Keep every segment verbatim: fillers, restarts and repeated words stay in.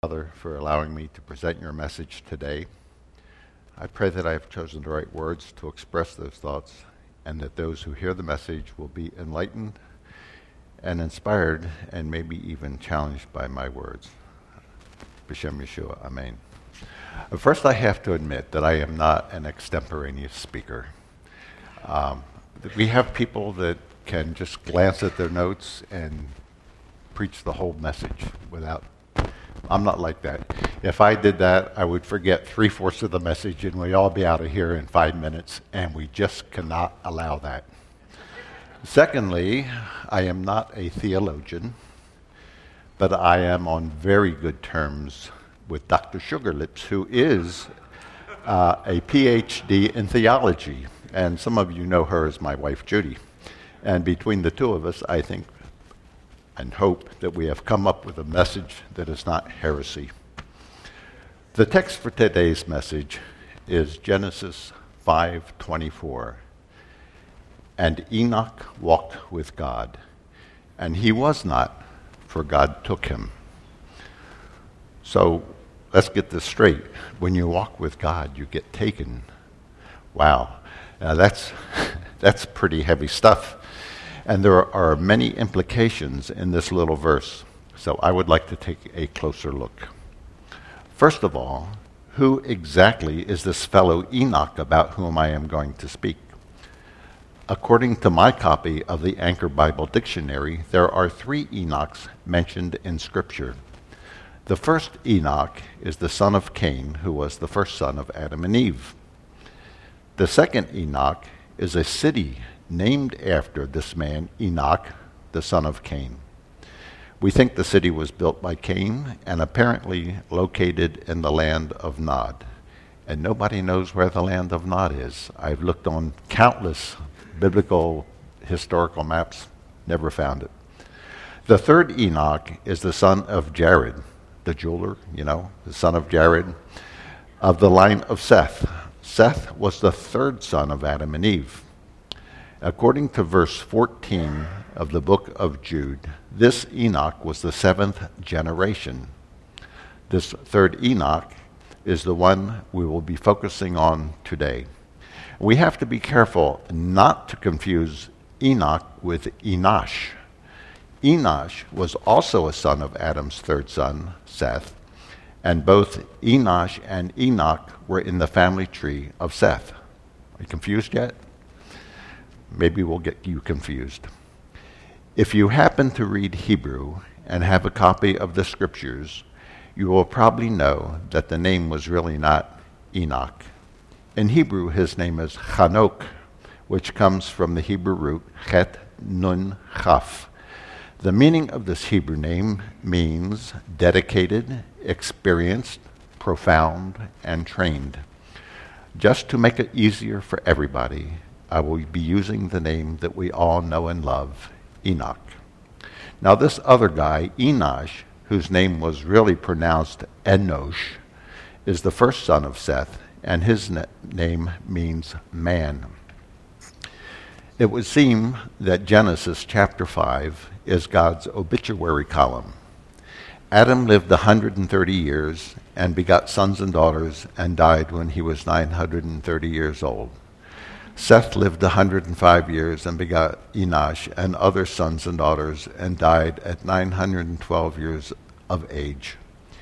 Father, for allowing me to present your message today. I pray that I have chosen the right words to express those thoughts, and that those who hear the message will be enlightened and inspired, and maybe even challenged by my words. B'Shem Yeshua, Amen. Uh, First, I have to admit that I am not an extemporaneous speaker. Um, we have people that can just glance at their notes and preach the whole message without I'm not like that. If I did that, I would forget three-fourths of the message and we'd all be out of here in five minutes, and we just cannot allow that. Secondly, I am not a theologian, but I am on very good terms with Doctor Sugarlips, who is uh, a P H D in theology, and some of you know her as my wife, Judy. And between the two of us, I think and hope that we have come up with a message that is not heresy. The text for today's message is Genesis five twenty-four. And Enoch walked with God, and he was not, for God took him. So let's get this straight. When you walk with God, you get taken. Wow, now that's that's pretty heavy stuff. And there are many implications in this little verse, so I would like to take a closer look. First of all, who exactly is this fellow Enoch about whom I am going to speak? According to my copy of the Anchor Bible Dictionary, there are three Enochs mentioned in Scripture. The first Enoch is the son of Cain, who was the first son of Adam and Eve. The second Enoch is a city named after this man, Enoch, the son of Cain. We think the city was built by Cain and apparently located in the land of Nod. And nobody knows where the land of Nod is. I've looked on countless biblical historical maps, never found it. The third Enoch is the son of Jared, the jeweler, you know, the son of Jared, of the line of Seth. Seth was the third son of Adam and Eve. According to verse fourteen of the book of Jude, this Enoch was the seventh generation. This third Enoch is the one we will be focusing on today. We have to be careful not to confuse Enoch with Enosh. Enosh was also a son of Adam's third son, Seth, and both Enosh and Enoch were in the family tree of Seth. Are you confused yet? Maybe we'll get you confused. If you happen to read Hebrew and have a copy of the Scriptures, you will probably know that the name was really not Enoch. In Hebrew, his name is Chanok, which comes from the Hebrew root Chet Nun Chaf. The meaning of this Hebrew name means dedicated, experienced, profound, and trained. Just to make it easier for everybody, I will be using the name that we all know and love, Enoch. Now this other guy, Enosh, whose name was really pronounced Enosh, is the first son of Seth, and his na- name means man. It would seem that Genesis chapter five is God's obituary column. Adam lived one hundred thirty years and begot sons and daughters and died when he was nine hundred thirty years old. Seth lived one hundred five years and begot Enosh and other sons and daughters and died at nine hundred twelve years of age.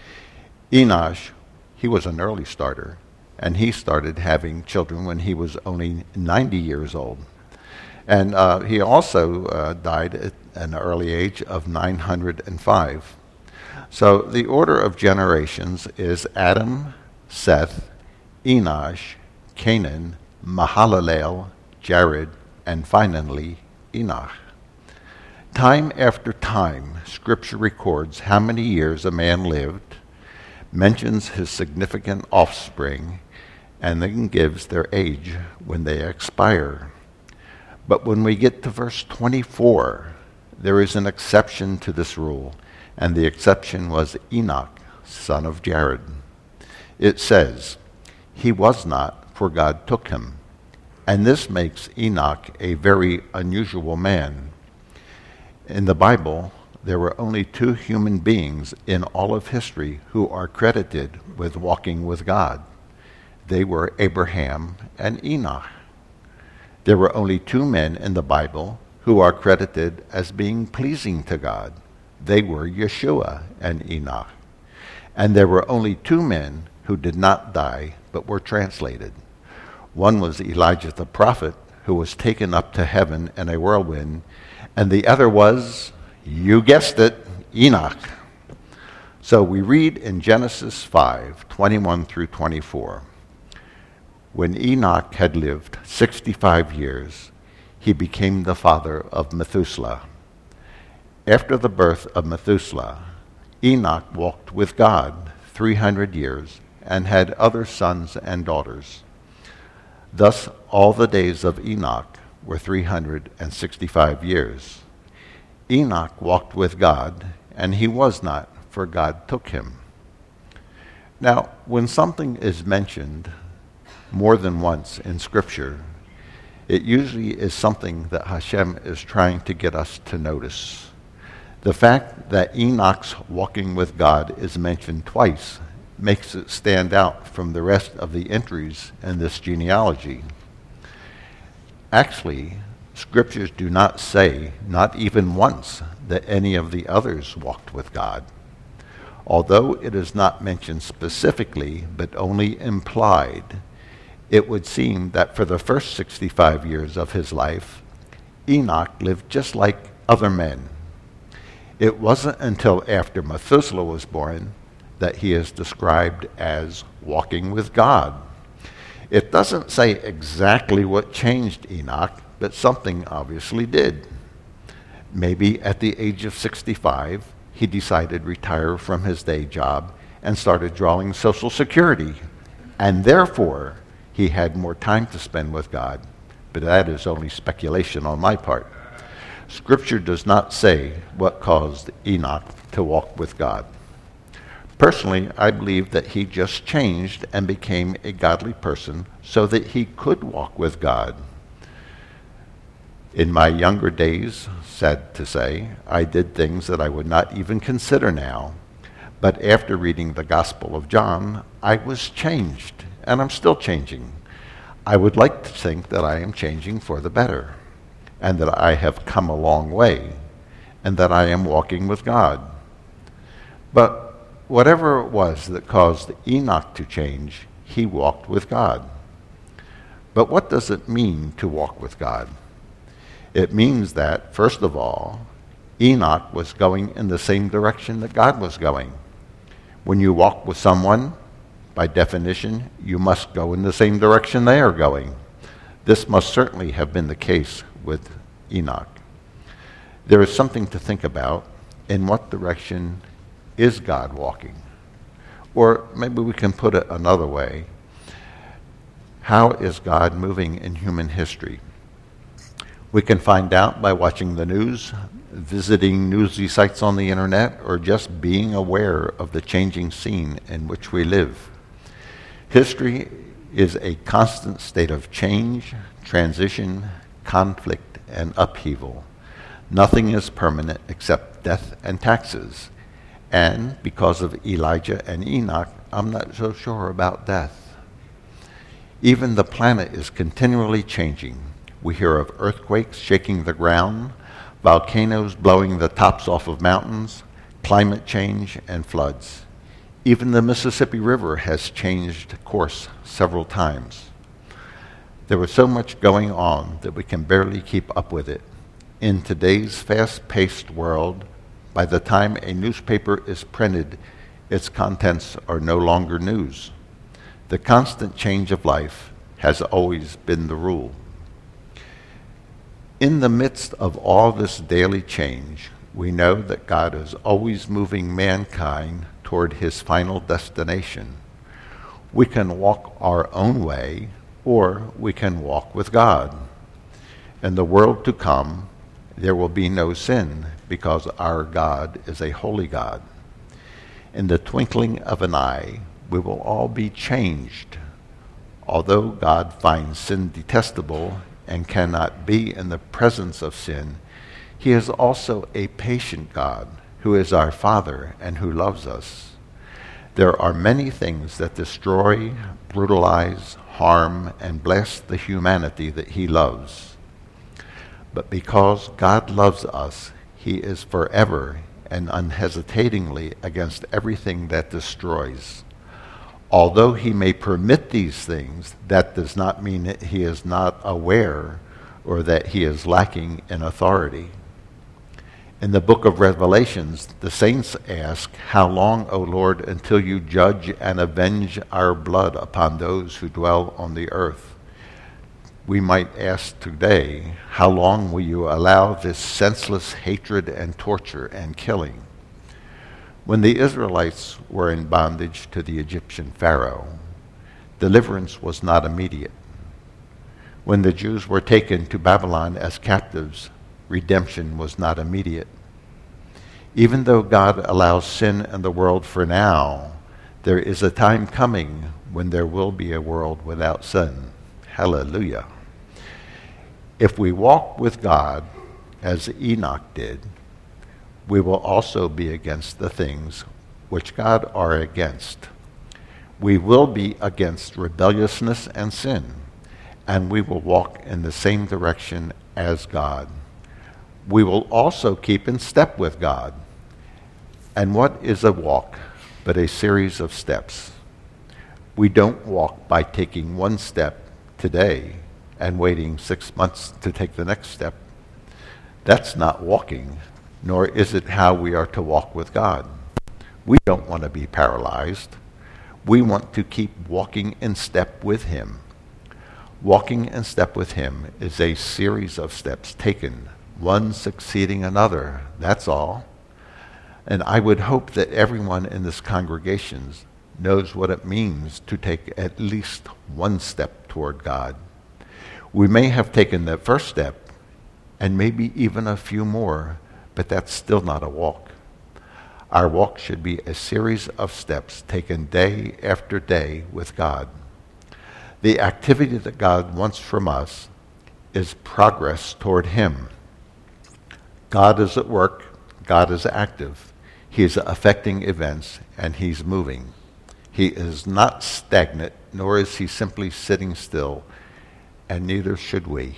Enosh, he was an early starter, and he started having children when he was only ninety years old. And uh, he also uh, died at an early age of nine hundred five. So the order of generations is Adam, Seth, Enosh, Canaan, Mahalalel, Jared, and finally Enoch. Time after time, Scripture records how many years a man lived, mentions his significant offspring, and then gives their age when they expire. But when we get to verse twenty-four, there is an exception to this rule, and the exception was Enoch, son of Jared. It says, "He was not, for God took him." And this makes Enoch a very unusual man. In the Bible, there were only two human beings in all of history who are credited with walking with God. They were Abraham and Enoch. There were only two men in the Bible who are credited as being pleasing to God. They were Yeshua and Enoch. And there were only two men who did not die but were translated. One was Elijah the prophet, who was taken up to heaven in a whirlwind, and the other was, you guessed it, Enoch. So we read in Genesis five, twenty-one through twenty-four, when Enoch had lived sixty-five years, he became the father of Methuselah. After the birth of Methuselah, Enoch walked with God three hundred years and had other sons and daughters. Thus all the days of Enoch were three hundred sixty-five years. Enoch walked with God, and he was not, for God took him. Now, when something is mentioned more than once in Scripture, it usually is something that Hashem is trying to get us to notice. The fact that Enoch's walking with God is mentioned twice makes it stand out from the rest of the entries in this genealogy. Actually, Scriptures do not say, not even once, that any of the others walked with God. Although it is not mentioned specifically, but only implied, it would seem that for the first sixty-five years of his life, Enoch lived just like other men. It wasn't until after Methuselah was born that he is described as walking with God. It doesn't say exactly what changed Enoch, but something obviously did. Maybe at the age of sixty-five, he decided to retire from his day job and started drawing Social Security. And therefore, he had more time to spend with God. But that is only speculation on my part. Scripture does not say what caused Enoch to walk with God. Personally, I believe that he just changed and became a godly person so that he could walk with God. In my younger days, sad to say, I did things that I would not even consider now. But after reading the Gospel of John, I was changed, and I'm still changing. I would like to think that I am changing for the better, and that I have come a long way, and that I am walking with God. But whatever it was that caused Enoch to change, he walked with God. But what does it mean to walk with God? It means that, first of all, Enoch was going in the same direction that God was going. When you walk with someone, by definition, you must go in the same direction they are going. This must certainly have been the case with Enoch. There is something to think about. In what direction is God walking? Or maybe we can put it another way. How is God moving in human history? We can find out by watching the news, visiting newsy sites on the internet, or just being aware of the changing scene in which we live. History is a constant state of change, transition, conflict, and upheaval. Nothing is permanent except death and taxes. And because of Elijah and Enoch, I'm not so sure about death. Even the planet is continually changing. We hear of earthquakes shaking the ground, volcanoes blowing the tops off of mountains, climate change, and floods. Even the Mississippi River has changed course several times. There was so much going on that we can barely keep up with it. In today's fast-paced world, by the time a newspaper is printed, its contents are no longer news. The constant change of life has always been the rule. In the midst of all this daily change, we know that God is always moving mankind toward his final destination. We can walk our own way, or we can walk with God. In the world to come, there will be no sin, because our God is a holy God. In the twinkling of an eye, we will all be changed. Although God finds sin detestable and cannot be in the presence of sin, He is also a patient God who is our Father and who loves us. There are many things that destroy, brutalize, harm, and bless the humanity that he loves. But because God loves us, he is forever and unhesitatingly against everything that destroys. Although he may permit these things, that does not mean that he is not aware or that he is lacking in authority. In the book of Revelations, the saints ask, "How long, O Lord, until you judge and avenge our blood upon those who dwell on the earth?" We might ask today, how long will you allow this senseless hatred and torture and killing? When the Israelites were in bondage to the Egyptian Pharaoh, deliverance was not immediate. When the Jews were taken to Babylon as captives, redemption was not immediate. Even though God allows sin in the world for now, there is a time coming when there will be a world without sin. Hallelujah. If we walk with God as Enoch did, we will also be against the things which God are against. We will be against rebelliousness and sin, and we will walk in the same direction as God. We will also keep in step with God. And what is a walk but a series of steps? We don't walk by taking one step today and waiting six months to take the next step. That's not walking, nor is it how we are to walk with God. We don't want to be paralyzed. We want to keep walking in step with him. Walking in step with him is a series of steps taken, one succeeding another, that's all. And I would hope that everyone in this congregation knows what it means to take at least one step toward God. We may have taken the first step, and maybe even a few more, but that's still not a walk. Our walk should be a series of steps taken day after day with God. The activity that God wants from us is progress toward him. God is at work, God is active. He is affecting events, and he's moving. He is not stagnant, nor is he simply sitting still, and neither should we.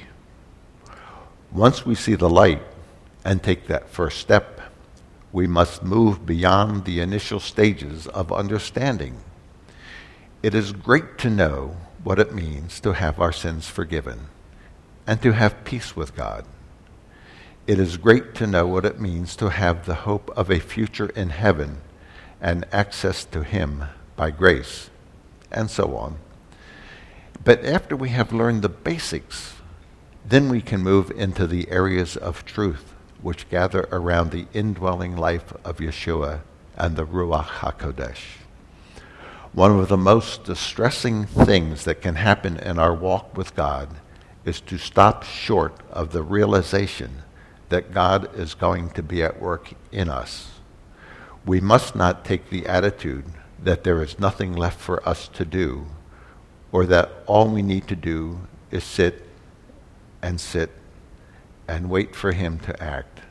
Once we see the light and take that first step, we must move beyond the initial stages of understanding. It is great to know what it means to have our sins forgiven and to have peace with God. It is great to know what it means to have the hope of a future in heaven and access to him by grace, and so on. But after we have learned the basics, then we can move into the areas of truth which gather around the indwelling life of Yeshua and the Ruach HaKodesh. One of the most distressing things that can happen in our walk with God is to stop short of the realization that God is going to be at work in us. We must not take the attitude that there is nothing left for us to do, or that all we need to do is sit and sit and wait for him to act.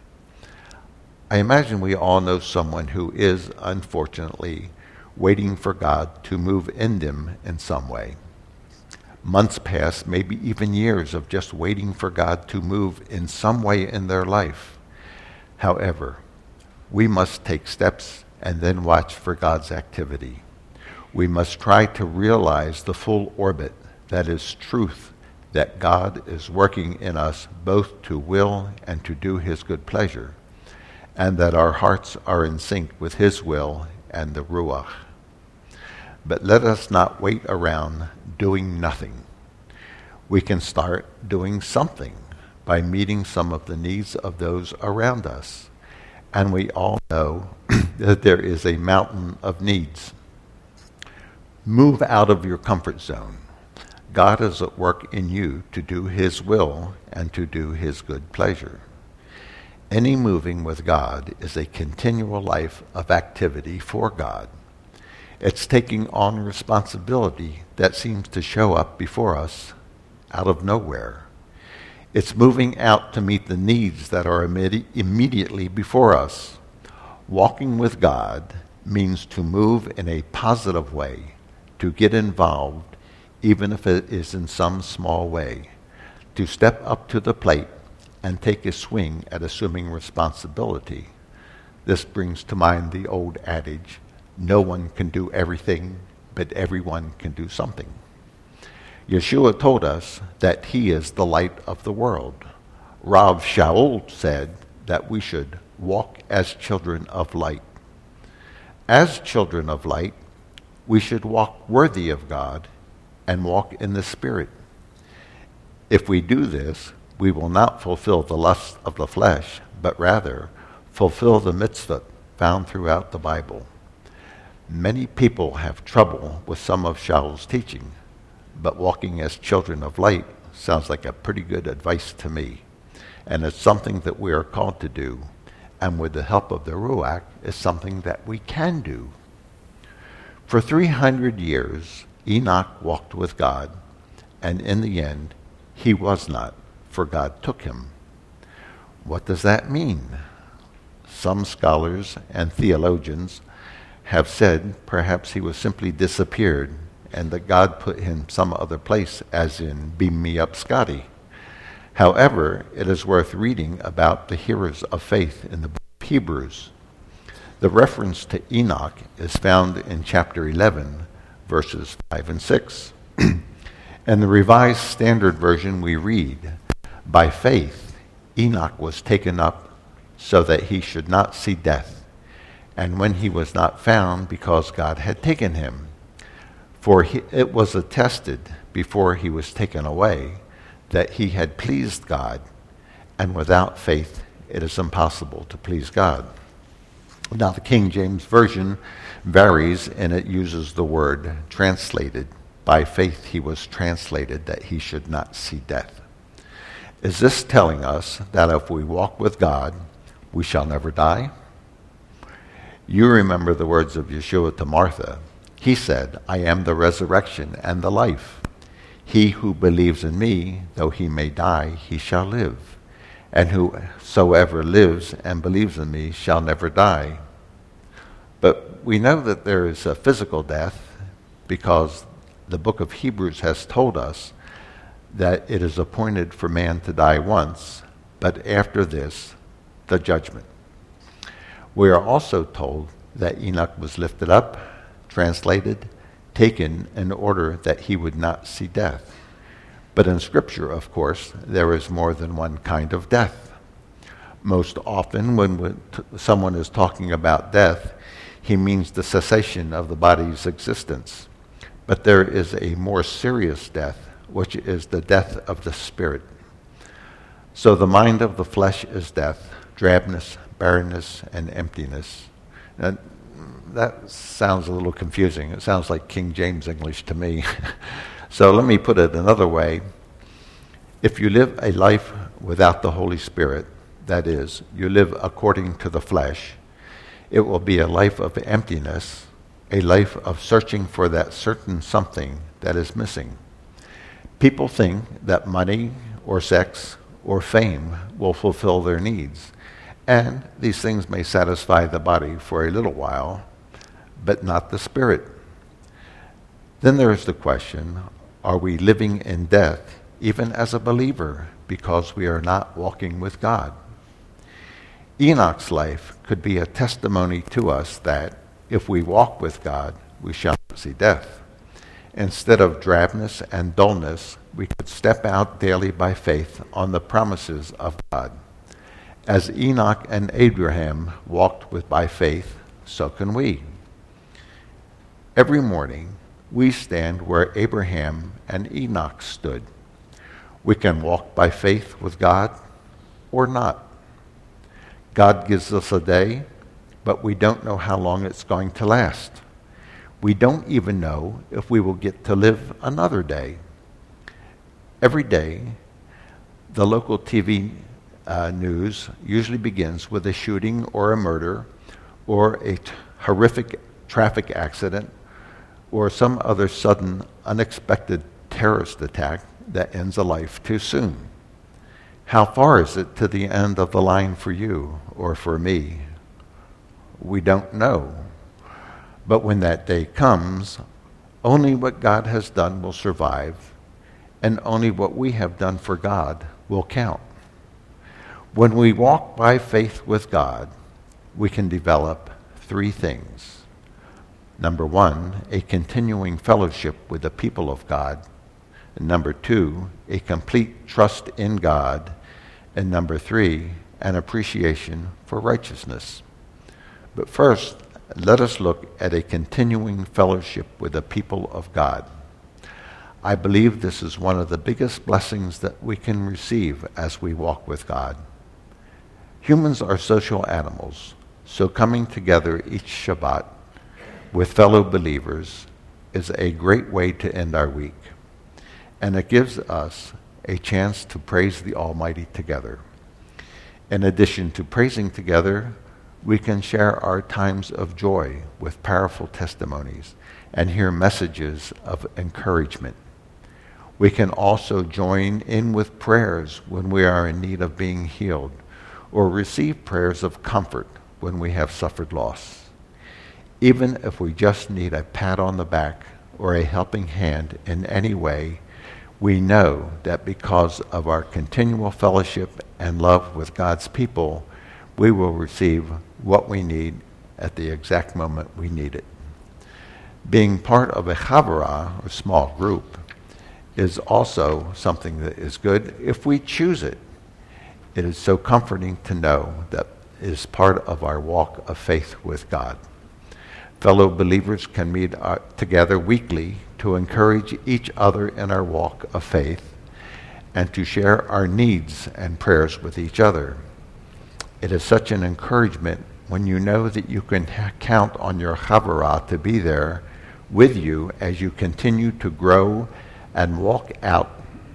I imagine we all know someone who is, unfortunately, waiting for God to move in them in some way. Months pass, maybe even years of just waiting for God to move in some way in their life. However, we must take steps and then watch for God's activity. We must try to realize the full orbit, that is truth, that God is working in us both to will and to do his good pleasure, and that our hearts are in sync with his will and the Ruach. But let us not wait around doing nothing. We can start doing something by meeting some of the needs of those around us. And we all know that there is a mountain of needs. Move out of your comfort zone. God is at work in you to do his will and to do his good pleasure. Any moving with God is a continual life of activity for God. It's taking on responsibility that seems to show up before us out of nowhere. It's moving out to meet the needs that are imme- immediately before us. Walking with God means to move in a positive way, to get involved, even if it is in some small way, to step up to the plate and take a swing at assuming responsibility. This brings to mind the old adage, no one can do everything, but everyone can do something. Yeshua told us that he is the light of the world. Rav Shaul said that we should walk as children of light. As children of light, we should walk worthy of God and walk in the Spirit. If we do this, we will not fulfill the lusts of the flesh, but rather fulfill the mitzvah found throughout the Bible. Many people have trouble with some of Shaul's teaching, but walking as children of light sounds like a pretty good advice to me. And it's something that we are called to do. And with the help of the Ruach, it's something that we can do. For three hundred years, Enoch walked with God, and in the end, he was not, for God took him. What does that mean? Some scholars and theologians have said perhaps he was simply disappeared and that God put him some other place, as in beam me up Scotty. However, it is worth reading about the heroes of faith in the book of Hebrews. The reference to Enoch is found in chapter eleven, verses five and six. In the Revised Standard Version we read, by faith Enoch was taken up so that he should not see death, and when he was not found because God had taken him. For he, it was attested before he was taken away that he had pleased God, and without faith it is impossible to please God. Now the King James Version varies, and it uses the word translated. By faith he was translated that he should not see death. Is this telling us that if we walk with God, we shall never die? You remember the words of Yeshua to Martha. He said, I am the resurrection and the life. He who believes in me, though he may die, he shall live. And whosoever lives and believes in me shall never die. But we know that there is a physical death because the book of Hebrews has told us that it is appointed for man to die once, but after this, the judgment. We are also told that Enoch was lifted up, translated, taken in order that he would not see death. But in Scripture, of course, there is more than one kind of death. Most often when someone is talking about death, he means the cessation of the body's existence. But there is a more serious death, which is the death of the spirit. So the mind of the flesh is death, drabness, barrenness, and emptiness. And that sounds a little confusing. It sounds like King James English to me. So let me put it another way. If you live a life without the Holy Spirit, that is, you live according to the flesh, it will be a life of emptiness, a life of searching for that certain something that is missing. People think that money or sex or fame will fulfill their needs, and these things may satisfy the body for a little while, but not the spirit. Then there is the question, are we living in death even as a believer because we are not walking with God? Enoch's life could be a testimony to us that if we walk with God, we shall not see death. Instead of drabness and dullness, we could step out daily by faith on the promises of God. As Enoch and Abraham walked with by faith, so can we. Every morning, we stand where Abraham and Enoch stood. We can walk by faith with God or not. God gives us a day, but we don't know how long it's going to last. We don't even know if we will get to live another day. Every day, the local T V uh, news usually begins with a shooting or a murder or a t- horrific traffic accident or some other sudden, unexpected terrorist attack that ends a life too soon. How far is it to the end of the line for you or for me? We don't know. But when that day comes, only what God has done will survive, and only what we have done for God will count. When we walk by faith with God, we can develop three things. Number one, a continuing fellowship with the people of God. And number two, a complete trust in God. And number three, an appreciation for righteousness. But first, let us look at a continuing fellowship with the people of God. I believe this is one of the biggest blessings that we can receive as we walk with God. Humans are social animals, so coming together each Shabbat with fellow believers is a great way to end our week, and it gives us a chance to praise the Almighty together. In addition to praising together, we can share our times of joy with powerful testimonies and hear messages of encouragement. We can also join in with prayers when we are in need of being healed, or receive prayers of comfort when we have suffered loss. Even if we just need a pat on the back or a helping hand in any way, we know that because of our continual fellowship and love with God's people, we will receive what we need at the exact moment we need it. Being part of a Chavurah, or small group, is also something that is good if we choose it. It is so comforting to know that it is part of our walk of faith with God. Fellow believers can meet uh, together weekly to encourage each other in our walk of faith and to share our needs and prayers with each other. It is such an encouragement when you know that you can ha- count on your Chavurah to be there with you as you continue to grow and walk out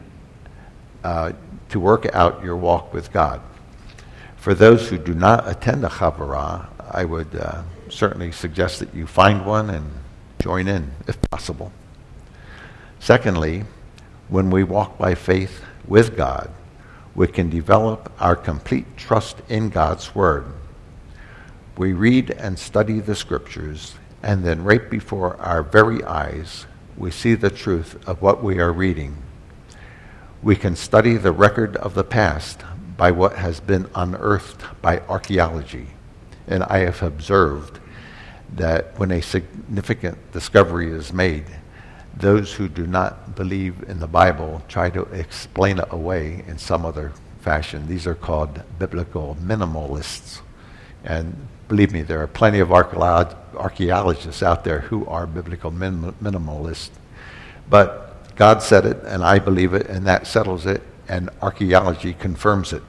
uh, to work out your walk with God. For those who do not attend a Chavurah, I would uh, certainly suggest that you find one and join in if possible. Secondly, when we walk by faith with God, we can develop our complete trust in God's Word. We read and study the Scriptures, and then right before our very eyes, we see the truth of what we are reading. We can study the record of the past by what has been unearthed by archaeology. And I have observed that when a significant discovery is made, those who do not believe in the Bible try to explain it away in some other fashion. These are called biblical minimalists. And believe me, there are plenty of archeolog- archaeologists out there who are biblical min- minimalists. But God said it, and I believe it, and that settles it, and archaeology confirms it.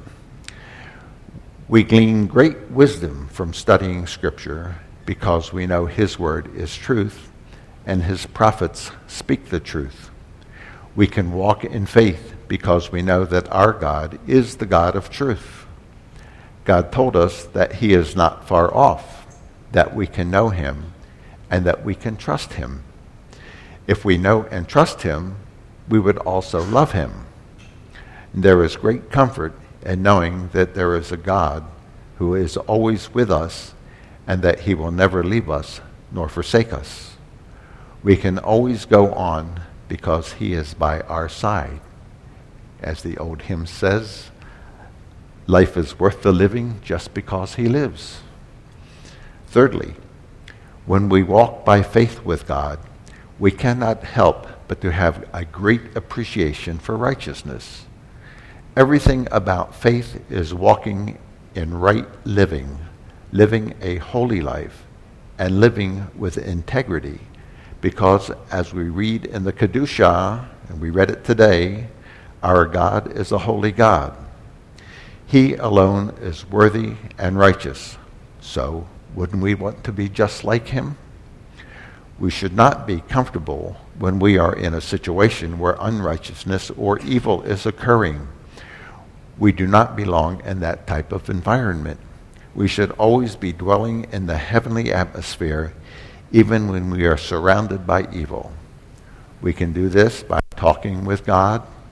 We glean great wisdom from studying Scripture because we know His Word is truth, and His prophets speak the truth. We can walk in faith because we know that our God is the God of truth. God told us that He is not far off, that we can know Him, and that we can trust Him. If we know and trust Him, we would also love Him. There is great comfort in knowing that there is a God who is always with us and that He will never leave us nor forsake us. We can always go on because He is by our side. As the old hymn says, life is worth the living just because He lives. Thirdly, when we walk by faith with God, we cannot help but to have a great appreciation for righteousness. Everything about faith is walking in right living, living a holy life, and living with integrity. Because as we read in the Kedusha, and we read it today, our God is a holy God. He alone is worthy and righteous. So, wouldn't we want to be just like Him? We should not be comfortable when we are in a situation where unrighteousness or evil is occurring. We do not belong in that type of environment. We should always be dwelling in the heavenly atmosphere, even when we are surrounded by evil. We can do this by talking with God,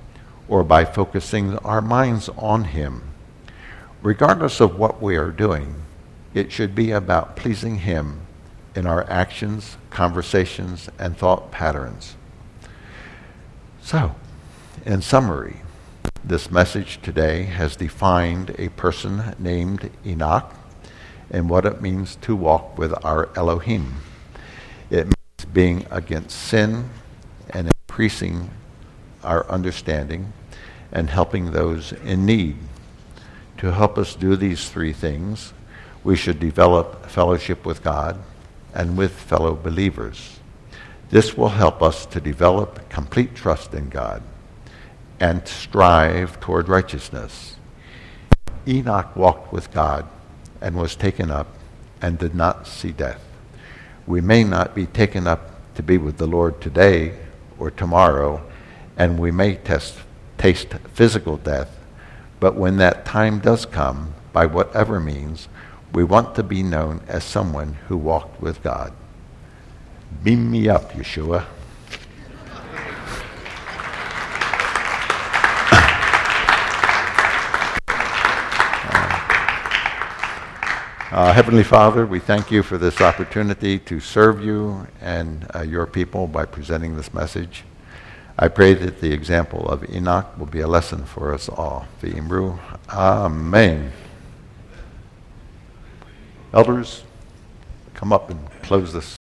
or by focusing our minds on Him. Regardless of what we are doing, it should be about pleasing Him in our actions, conversations, and thought patterns. So, in summary, this message today has defined a person named Enoch and what it means to walk with our Elohim. It means being against sin and increasing our understanding and helping those in need. To help us do these three things, we should develop fellowship with God and with fellow believers. This will help us to develop complete trust in God and strive toward righteousness. Enoch walked with God and was taken up and did not see death. We may not be taken up to be with the Lord today or tomorrow, and we may test, taste physical death, but when that time does come, by whatever means, we want to be known as someone who walked with God. Beam me up, Yeshua. Uh, Heavenly Father, we thank you for this opportunity to serve you and uh, your people by presenting this message. I pray that the example of Enoch will be a lesson for us all. V'imru, Amen. Elders, come up and close this.